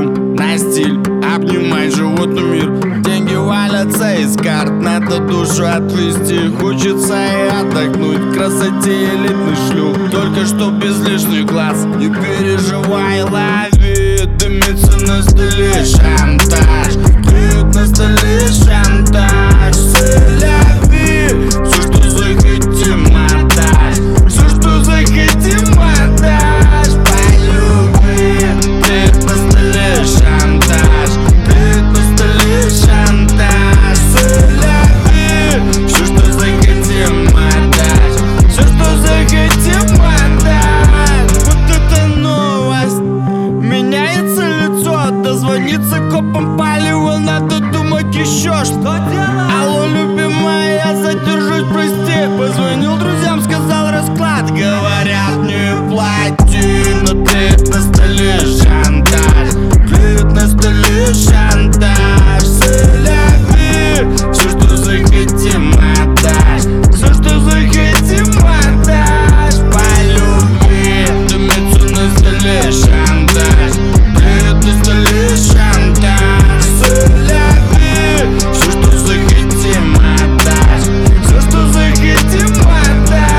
Ужин на стиль, обнимай животный мир. Деньги валятся из карт, надо душу отвести. Хочется и отдохнуть, красоте элитный шлюх, только что без лишних глаз. Не переживай, лови, дымится на столе шантаж. Клюют на столе шантаж. Селяви, все, что захотим, отдашь. Все, что захотим, отдашь. Полюби, клюют на столе шантаж. Клюют на столе шантаж. Селяви, все, что захотим, отдашь. Все, что захотим, отдашь. Вот это новость. Меняется лицо, дозвониться копам палево, надо думать еще что делать. Алло, любимая, я задержусь, прости. Позвонил друзьям, сказал расклад. Говорят, не плати, но клеят на столе шантаж. Клеят на столе шантаж. Селяви, все, что захотим, отдашь. Все, что захотим, отдашь. Полюби, дымится на столе шантаж. Клеят на столе шантаж. Селяви, все, что захотим, отдашь. Все, что захотим, отдашь.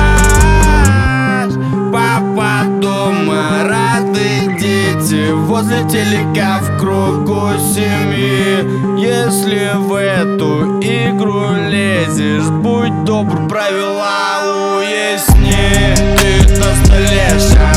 Папа дома, рады дети, возле телека в кругу семьи. Если в эту игру лезешь, будь добр, правила уясни. Ты на столе шантаж.